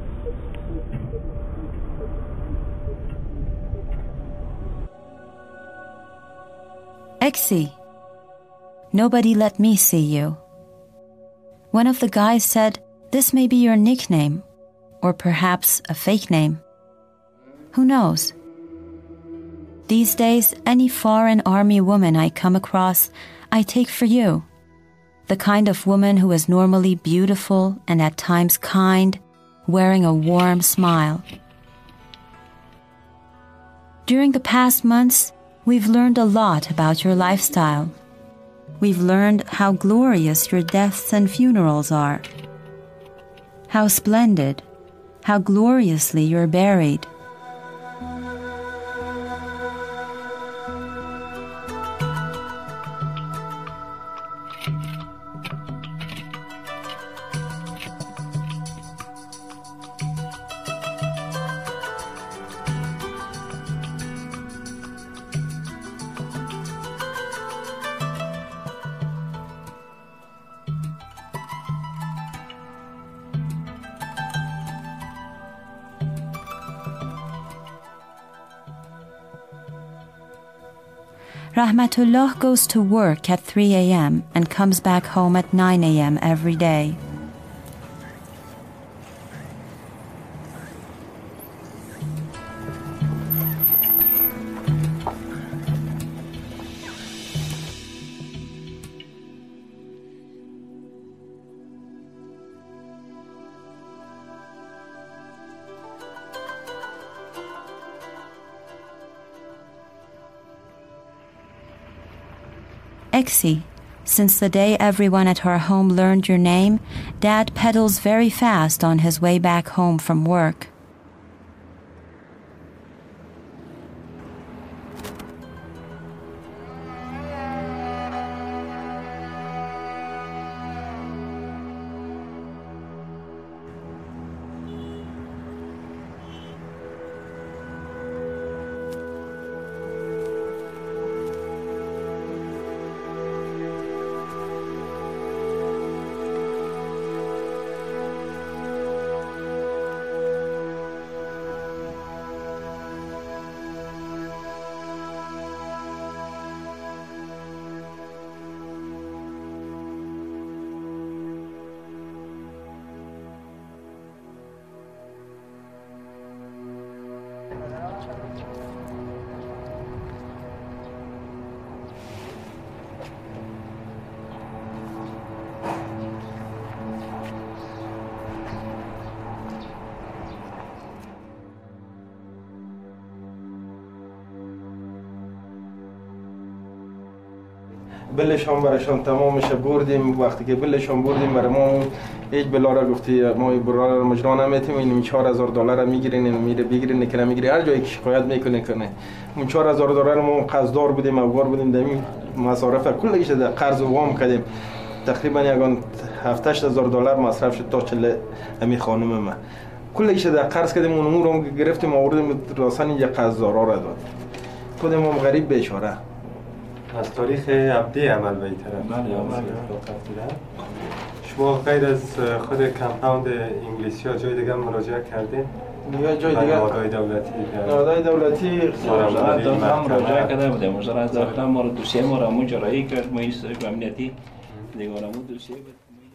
Exie, nobody let me see you. One of the guys said, this may be your nickname, or perhaps a fake name. Who knows? These days, any foreign army woman I come across, I take for you. The kind of woman who is normally beautiful and at times kind, wearing a warm smile. During the past months, we've learned a lot about your lifestyle. We've learned how glorious your deaths and funerals are. How splendid, how gloriously you're buried. Rahmatullah goes to work at 3 a.m. and comes back home at 9 a.m. every day. Exie, since the day everyone at our home learned your name, Dad pedals very fast on his way back home from work. بلشان برایشان تمامش بردیم. وقتی که بلشان بردیم برای ما هیچ بلاره گفتی ما برای مجرا نمیتونیم، $4,000 میگیرین، میره بگیرین که نمیگیری، هر جایی که شکایت میکنه کنه. اون $4,000 ما قرضدار بودیم، اوگار بودیم، دمی مصارف کلش در قرض و وام کردیم. تقریبا یگان $7,000 مصرف شد تا چله امی خانم ما. کلش در قرض کردیم، اون امور رو گرفتیم آوردیم راسن اینجا قرضدارا را داد. خودم ما غریب بیچاره. از تاریخ عبدی عمل به این طرف شما غیر از خود کمپاوند انگلیسی ها جای دیگه مراجعه کردین؟ یا جای دیگه؟ نهادهای دولتی؟ نهادهای دولتی وزارت داخله مراجعه کرده بودیم. وزارت داخله ما رو دوسیه ما را جرایی کرد، ما امنیتی دیگه را دوسیه بود.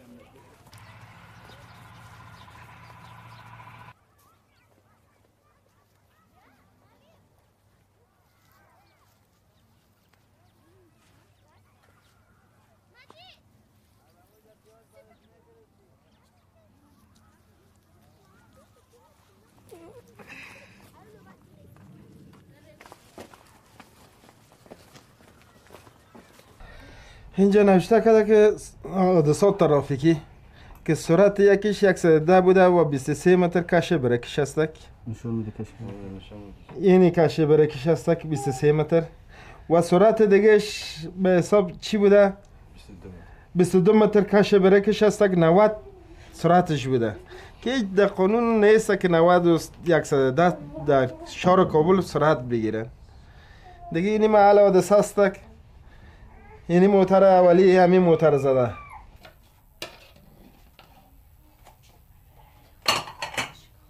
اینجا نوشته کرده که حادثات ترافیکی که سرعت یکیش 110 بوده و 23 متر کشه برکش هستک. نشون میده کشه. اینی کشه برکش هستک 23 متر و سرعت دیگهش به حساب چی بوده؟ 22 متر کشه برکش هستک، 90 سرعتش بوده که هیچ در قانون نیست که 90 و 110 در شهر کابل سرعت بگیرن. دیگه اینی محل حادثه هستک. یعنی موتر اولی همین موتر زده.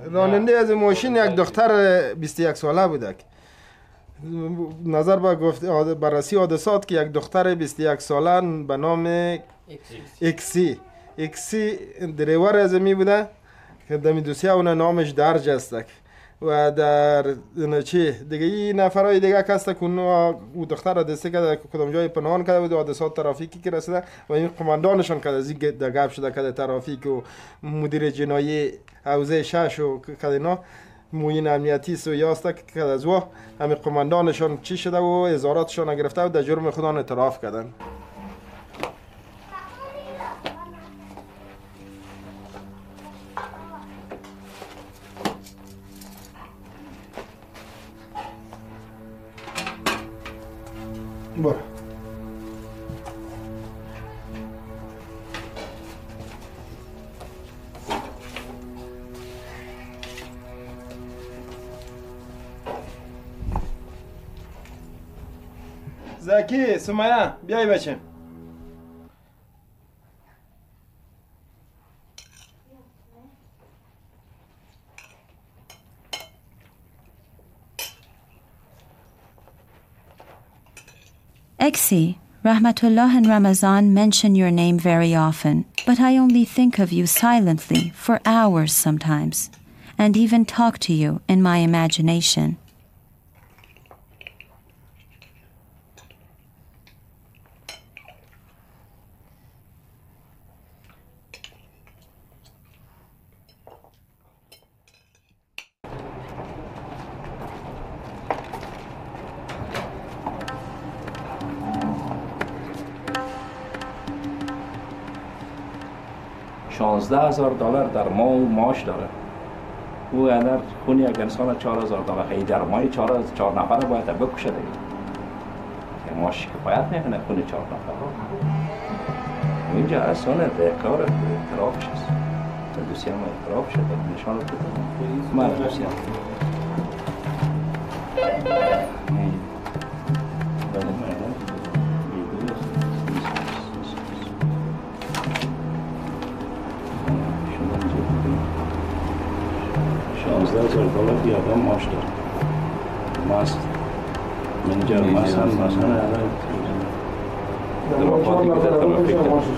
راننده از ماشین یک دختر 21 ساله بوده. نظر به بررسی حادثات که یک دختر 21 ساله به نام اکسی دریور از می بوده که دمی دوسیه اون نامش درج است و در چی دیگه این نفرای دیگه کسته که او دختر را دسته کرده کدام جای پنهان کرده بود حادثات ترافیکی که رسیده و این قماندانشان کرده از این گپ شده کرده ترافیک و مدیر جنایی حوزه 6 و کرده اینا موین امنیتی سویاسته که از او همین قماندانشان چی شده و ازاراتشان گرفته و در جرم خودان اعتراف کردن. برو زکی سمیه بیای بچه. Eksi, Rahmatullah and Ramazan mention your name very often, but I only think of you silently for hours sometimes, and even talk to you in my imagination. $16,000 در ماه معاش داره. او اگر خونی یک انسان $4,000 خیلی در ماه 4 نفر باید بکشه دیگه. که معاش کفایت نکنه خونی 4 نفر. اینجا اصلا کار اعترافش است. دوسیه ما اعتراف شده نشان بده. من دوسیه $16,000 die آدم معاش داره. ماست منجر مثلا درافاتی که در ترافیک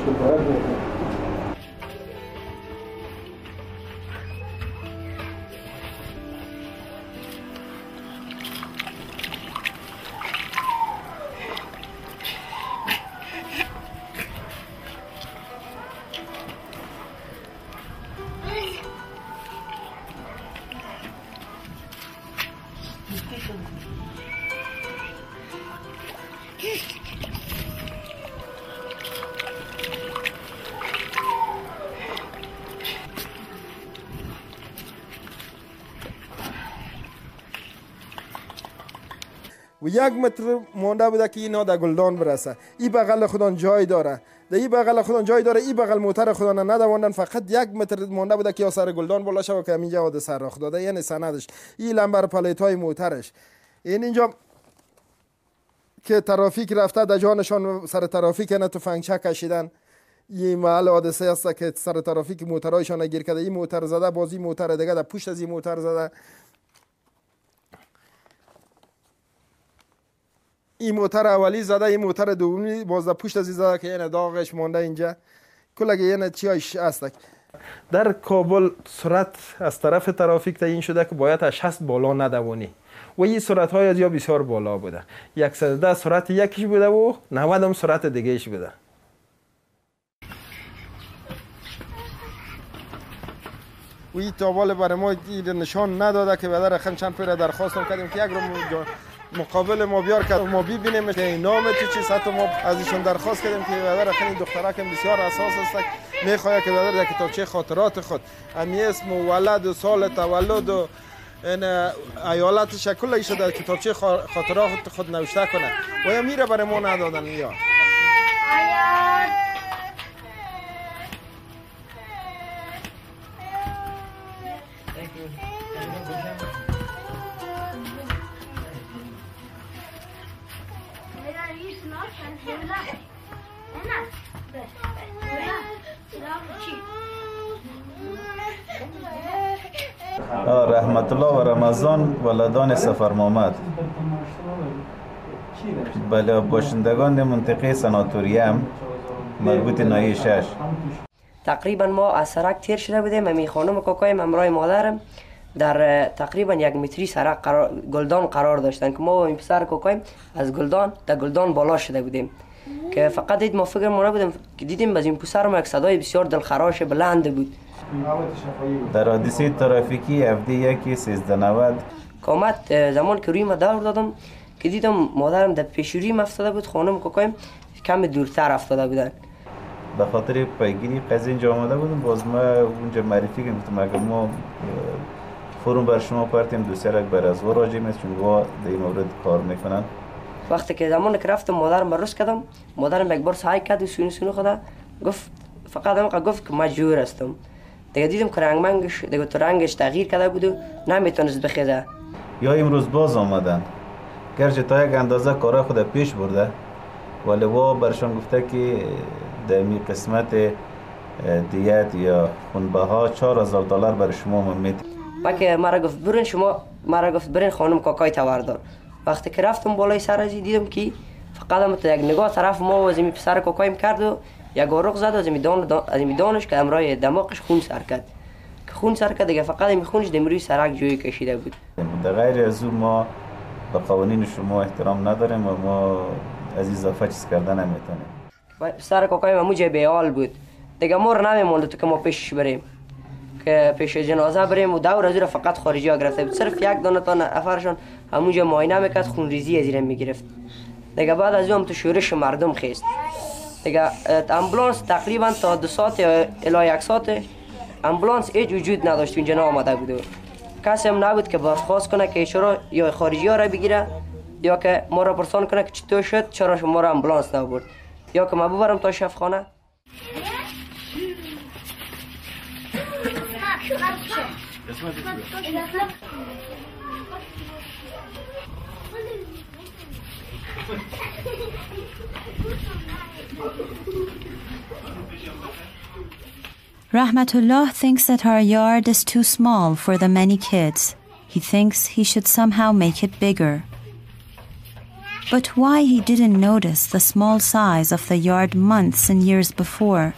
و 1 متر مونده بوده که اینا در گلدان برسه. این بغل خودان جای داره، در این بغل خودان جای داره، این بغل موتر خودان ندواندن، فقط 1 متر مونده بوده که یا سر گلدان بالا شو که همینجا حادثه رخ داده. یعنی سندش این لمبر پلیت های موترش اینجا که ترافیک رفته در جانشان سر ترافیک نه تفنگچه کشیدن. این محل حادثه است که سر ترافیک موترایشان گیر کرده. این موتر زده، بازی موتر دیگه در پشت از این موتر زده. این موتر اولی زده، این موتر دومی باز در پشت از این زده که یعنی داغش مانده اینجا. کلگه یعنی چیایش است. در کابل سرعت از طرف ترافیک تعیین شده که باید از 60 بالا ندوانی و این سرعت های از یا بسیار بالا بوده. 110 سرعت یکیش بوده و 90 هم سرعت دیگهش بوده. و این تابال برای ما نشان نداده که بدر اخم چند پیر درخواستم کردیم که یک رو مقابل ما بیار کرد ما ببینیم که نام چی سطح ما از ایشون درخواست کردیم که بدر اخم این دخترک بسیار اساس است میخواد که بدر در کتابچه خاطرات خود امی اسم و ولد و سال تولد و این ایالت شکل ایشون در کتابچه خاطرات خود نوشته کنه و یا میره برای ما ندادن. یا رحمت الله و رمضان ولدان سفر محمد. بله، باشندگان منطقه سناتوریم مربوط ناحیه 6. تقریبا ما از سرک تیر شده بودیم. امی خانم کاکایم همراه مادرم در تقریبا 1 متری سرک گلدان قرار داشتن که ما و این پسر کاکایم از گلدان تا گلدان بالا شده بودیم که فقط دید ما فکر ما نبودیم که دیدیم از این پسر ما یک صدای بسیار دلخراش بلند بود. در حادثه ترافیکی FD1 1390 کامت زمان که روی ما دور دادم که دیدم مادرم در پیش رویم افتاده بود، خانم کاکایم کم دورتر افتاده بودن. به خاطر پیگیری قضیه اینجا آمده بودم. باز ما اونجا معرفی کردم اگر ما فورم بر شما پرتیم دوستیارک بر از و راجع میست چون وا در این مورد کار میکنن. وقتی که زمان که رفتم مادرم بررس کردم، مادرم یک بار سعی کرد و سونو خدا گفت فقط هم گفت که مجبور هستم. دیگه دیدم که رنگش دیگه تو رنگش تغییر کرده بود و نمیتونست بخیزه. یا امروز باز آمدن گرچه تا یک اندازه کارای خود پیش برده ولی وا برشان گفته که در این قسمت دیت یا خونبها $4000 برای شما میدیم. که مرا گفت برین خانم کاکای توردار. وقتی که رفتم بالای سر ازی دیدم که فقط هم یک نگاه طرف ما و از این پسر کاکایم کرد و یک آروغ زد از این دانش که امرای دماغش خون سر کرد. که خون سر کرد دیگه فقط این خونش دمروی سرک جوی کشیده بود. در غیر از اون ما به قوانین شما احترام نداریم و ما از اضافه چیز کردن نمیتونیم. پسر کاکایم همون جای بیال بود. دیگه ما رو نمیمونده تو که ما پیشش بریم که پیش جنازه بریم و دور از او فقط خارجی ها گرفته بود. صرف یک دانه تا نفرشون همونجا معاینه میکرد، خون ریزی از این میگرفت. دیگه بعد از اون تو شورش مردم خیست. دیگه امبولانس تقریبا تا 2 ساعت یا الی 1 ساعت امبولانس هیچ وجود نداشت اینجا آمده بود. کسی هم نبود که برخواست کنه که چرا یا خارجی ها را بگیره یا که ما را پرسان کنه که چطور شد چرا شما را امبولانس نبرد یا که ما ببرم تا شفاخانه. Rahmatullah thinks that our yard is too small for the many kids. He thinks he should somehow make it bigger. But why he didn't notice the small size of the yard months and years before?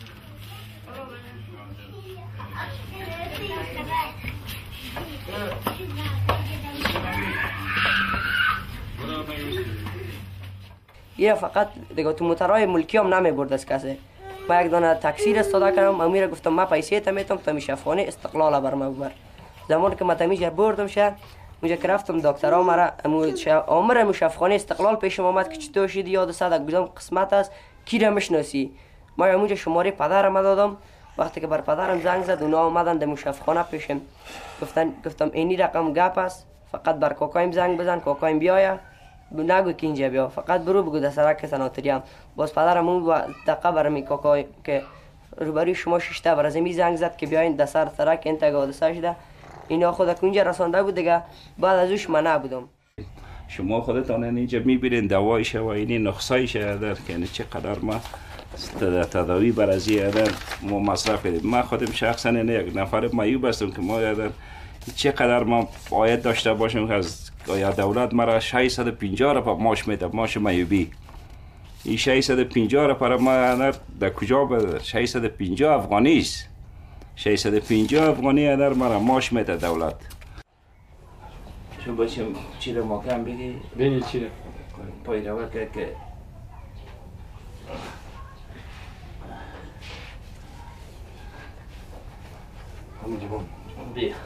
یه فقط دیگه تو موترهای ملکی هم نمی برد از کسی. ما یک دانه تاکسی استفاده کردم، امیره گفتم ما پیسه تا میتم تا میشفخانه استقلال بر ما ببر. زمان که ما تمیجر بردم شه اونجا که رفتم دکترها مرا امر مشفخانه استقلال پیش اومد که چطور شدی یاد صد گفتم قسمت است کی را میشناسی. ما اونجا شماره پدرم دادم. وقتی که بر پدرم زنگ زد اونا اومدن در مشفخانه پیشم گفتم اینی رقم گپ است، فقط بر کاکایم زنگ بزن، کاکایم بیاید، نگو که اینجا بیا، فقط برو بگو در سرک سناتوریم. باز پدرم اون دقیقه برمی کاکای که روبروی شما ششته بر از می زنگ زد که بیاین در سرک انتگاه حادثه شده. اینا خودک اونجا رسانده بود دیگه. بعد از اوش من نبودم. شما خودتان اینجا میبینین دوایش و اینی نقصایش در که چقدر ما تداوی بر از در ما مصرف کردیم. من خودم شخصا یک نفر معیوب هستم که ما چقدر ما باید داشته باشیم که از یا دولت مرا 650 را ماش میده، ماش معیوبی. این 650 را پر ما در کجا بده؟ 650 افغانی است. 650 افغانی در مرا ماش میده دولت. چون بچم چی را ماکم بگی؟ بینی چی را؟ پای رو که همون جبان بیا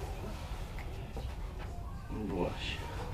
باش.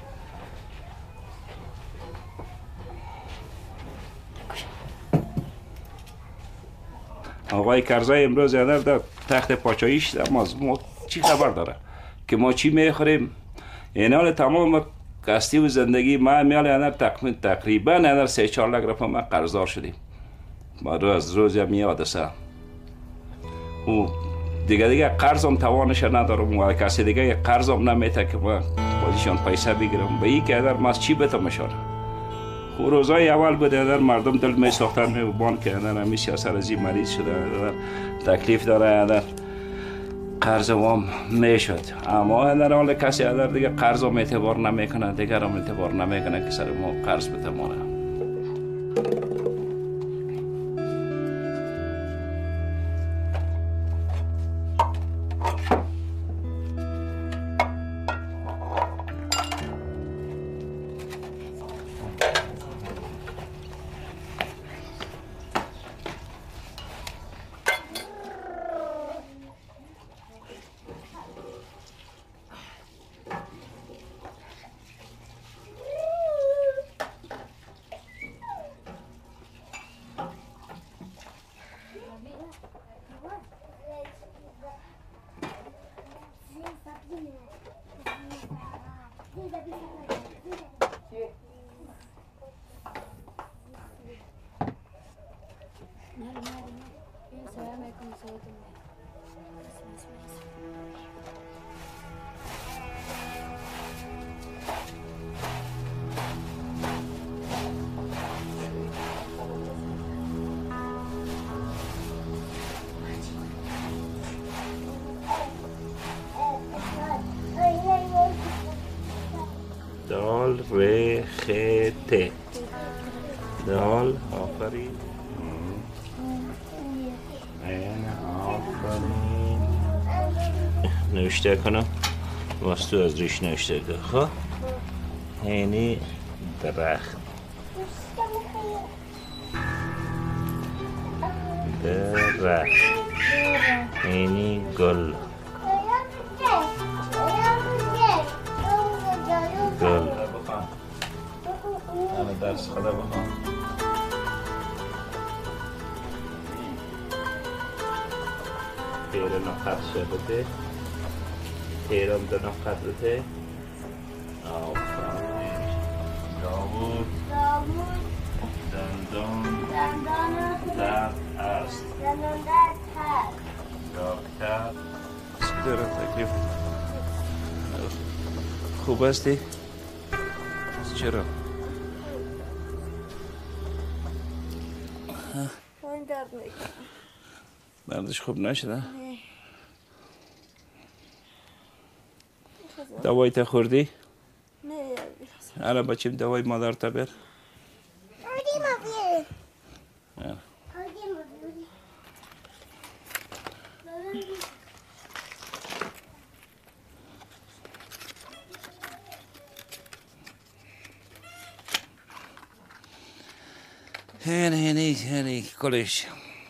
آقای کرزای امروز در تخت پاچاییش ما چی خبر داره که ما چی میخوریم. اینال تمام کستی و زندگی ما میال تقریبا 3-4 لک رفت ما قرضدار شدیم. ما از روز می حادثه و دیگه قرضم توانش ندارم و کسی دیگه قرضم نمیته که ما بازیشان پیسه بگیرم. به این که در ما چی بتمشان خب روزای اول بود در مردم دل می ساختن بان که در همی سیاست رزی مریض شده در تکلیف داره در قرض وام میشد، اما در حال کسی در دیگه قرض هم اعتبار نمیکنه، دیگر هم اعتبار نمیکنه که سر ما قرض بتمانه. دال ر خ ت دال آفرین این آفرین نوشته کنم واسه از ریش نوشته کنم. خب اینی درخت درخت اینی گل گل انا درس خدا بخوام. تیره نقط شده تیرم دو نقط ده آفرین داوود دندان درد است دکتر دارم تکلیف خوب هستی؟ چرا؟ این درد میکنه. دردش خوب نشده؟ نه. دوایی تا خوردی؟ نه. الان بچیم دوای مادر تا بر؟ هنی کلش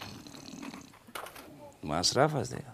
مصرف است دیگه.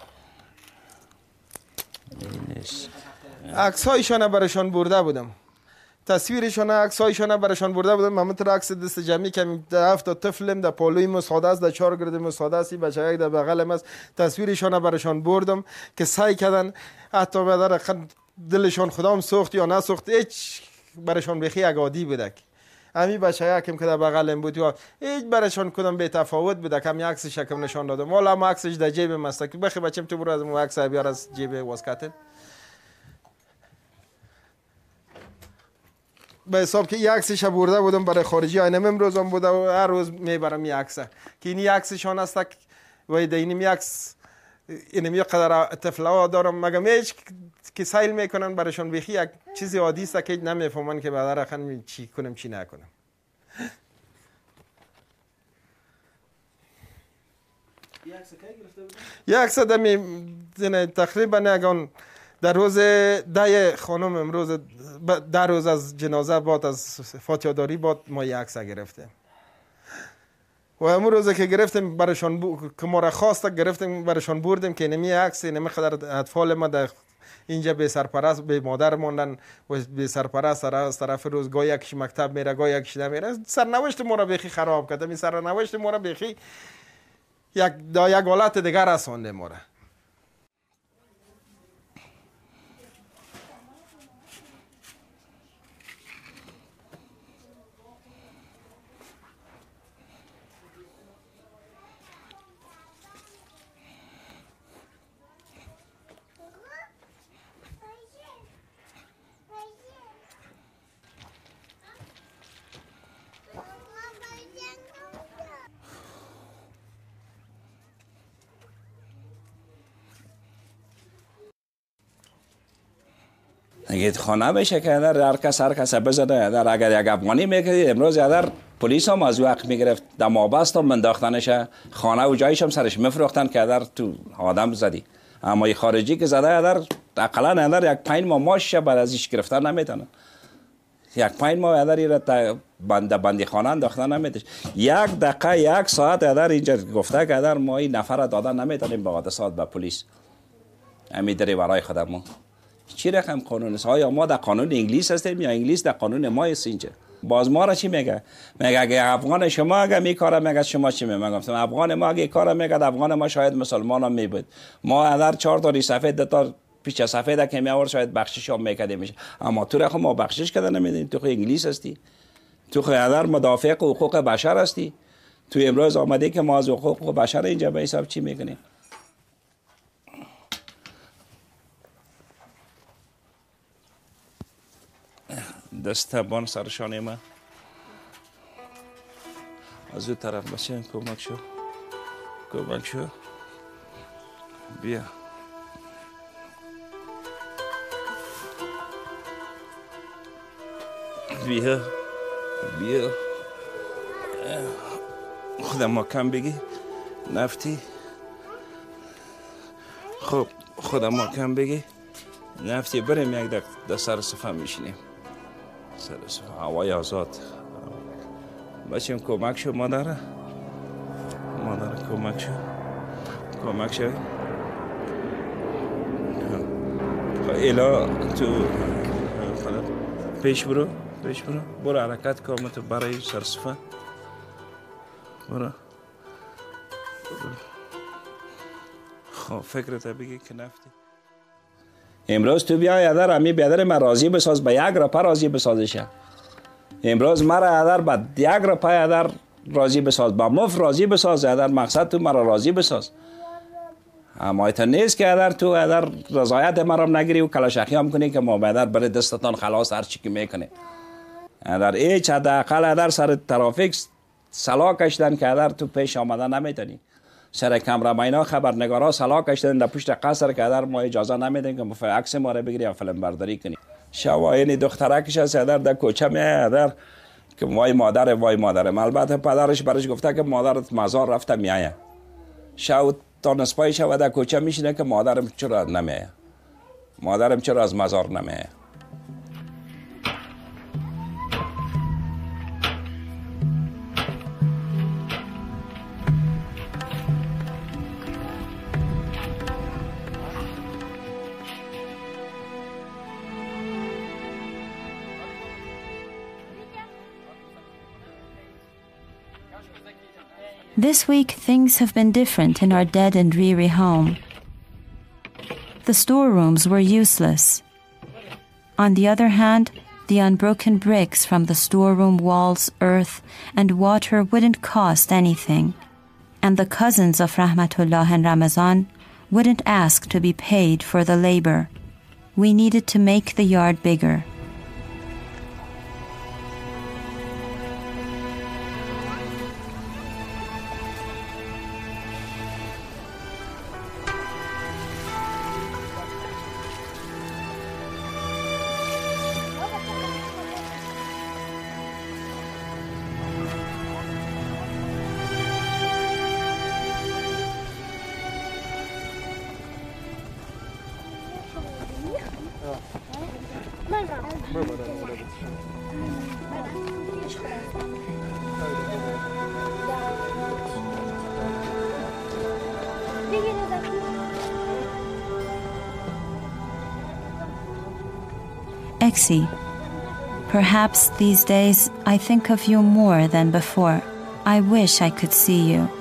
عکس‌هایشان برشان برده بودم، تصویرشان عکس‌هایشان برشان برده بودم. من مثل عکس دست جمعی که هفت طفلم در پالوی مساعده است، در 4 گرد مساعده است، بچه‌ای در بغلم است. تصویرشان برشان بردم که سعی کردن حتی بدر دلشان خدام سوخت یا نسوخت، هیچ برشان بخی عادی بوده. امی بچه‌ها که در بغلم بود یا هیچ برشان کدام به تفاوت بوده که می عکسش کم نشان دادم. والا ما عکسش در جیب مست که بخی بچم تو برو از مو عکس بیار از جیب واسکت. به حساب که این عکسش برده بودم برای خارجی اینم امروز هم بوده و هر روز میبرم این عکس که این عکسشان است و این عکس اینم قدر طفلا دارم مگه هیچ که سایل میکنن برایشان بخی یک چیز عادی است که نمیفهمن که بعد رخن چی کنم چی نکنم. یک عکس دمی تقریبا نگان در روز 10 خانم امروز 10 روز از جنازه بعد از فاتحه‌داری بعد ما یک عکس گرفتیم و امروز روزه که گرفتیم برایشان که ما را خواست گرفتیم برایشان بردیم که نمی عکس نمی خدر اطفال ما در اینجا به سرپرست به مادر موندن و به سرپرست از طرف روز گاه یکش مکتب میره گاه یکش نمیره. سرنوشت ما را بخی خراب کرد. این سرنوشت ما را بخی یک حالت دیگر رسانده ما را. اگه خانه بشه که در هر کس بزنه در اگر یک افغانی میکردید امروز در پلیس هم از وقت میگرفت در مابست هم منداختنش خانه و جایش هم سرش میفروختن که در تو آدم زدی. اما این خارجی که زده در اقلا در یک 5 ماه ماش بعد ازش گرفتن نمیتونن. یک 5 ماه در بندی خانه انداختن نمیتونن. 1 دقیقه 1 ساعت در اینجا گفته که در ما این نفر دادن نمیتونیم به حادثات به پلیس. امی دری برای خودمون چی رقم قانون است؟ آیا ما در قانون انگلیس هستیم یا انگلیس در قانون ما است اینجا؟ باز ما را چی میگه؟ میگه اگه افغان شما اگه میکاره میگه شما چی میگم؟ افغان ما اگه کار میگه افغان ما شاید مسلمان هم میبود. ما در 4 تا سفید تا پیش سفید که میآورد شاید بخشش هم میکرده میشه. اما تو را ما بخشش کردن نمیدین. تو خو انگلیس هستی. تو خو در مدافع حقوق بشر هستی. تو امروز آمده که ما از حقوق بشر اینجا به حساب چی میکنیم؟ دستبان سرشانه ما از اون طرف بسیم کمک شو بیا خودم ما کم بگی نفتی خب خودم ما کم بگی نفتی بریم یک در سر صفحه میشینیم هوای آزاد بچیم کمک شو مادر کمک شو ایلا تو پیش برو حرکت کامت برای سرصفه برو خب فکرت بگی که نفتی امروز تو بیا در امی بیادر من راضی بساز به 1 روپه راضی بسازش. امروز مرا در به 1 روپه در راضی بساز با مفت راضی بساز در مقصد تو مرا راضی بساز. اما ایت نیست که در تو در رضایت مرا نگیری و کلاشخی هم کنی که ما در بر دستتان خلاص هر چی که میکنه. در هیچ حداقل در سر ترافیک سلا کشیدن که در تو پیش آمدن نمیتونی. سر کامراماینا خبرنگارا سلا کشیدن در پشت قصر که در ما اجازه نمیدن که عکس ما رو بگیری یا فیلم برداری کنی. شواهین دخترکش از در کوچه میاد در که وای مادر البته پدرش برش گفته که مادرت مزار رفته میایه. شو تا نصفای شو در کوچه میشینه که مادرم چرا نمیایه. مادرم چرا از مزار نمیایه. This week, things have been different in our dead and dreary home. The storerooms were useless. On the other hand, the unbroken bricks from the storeroom walls, earth, and water wouldn't cost anything. And the cousins of Rahmatullah and Ramazan wouldn't ask to be paid for the labor. We needed to make the yard bigger. Exie, perhaps these days I think of you more than before. I wish I could see you.